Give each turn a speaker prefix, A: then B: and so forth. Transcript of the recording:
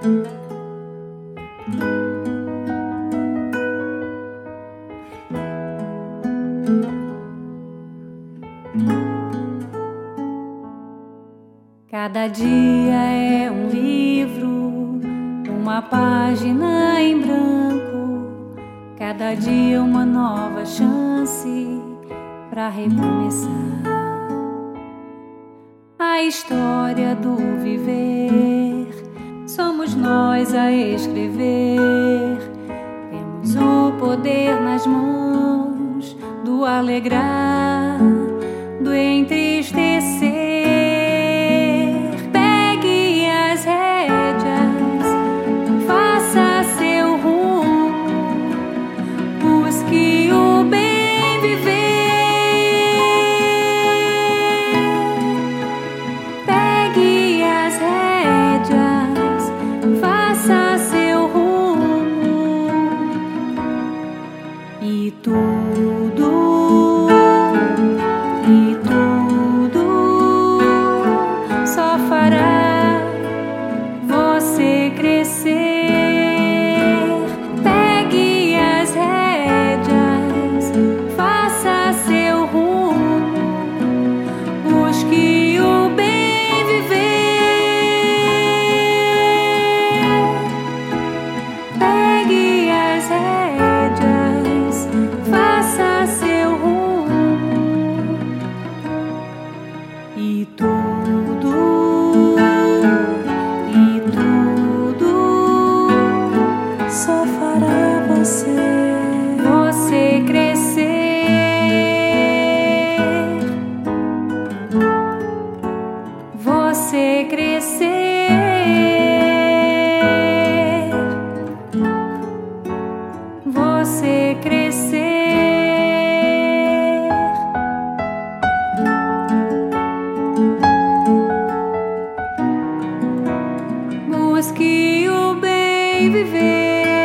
A: Cada dia é um livro, uma página em branco. Cada dia uma nova chance para recomeçar. A história do viver, somos nós a escrever. Temos o poder nas mãos do alegrar, do entristecer. Pegue as rédeas, faça seu rumo, busque o bem viver. Pegue as rédeas, faça seu rumo e tudo só fará você crescer. Pegue as rédeas, faça seu rumo, busque o bem viver. Pegue as rédeas, faça seu rumo e tudo só fará você crescer. Você crescer. Você crescer. Busque o bem viver.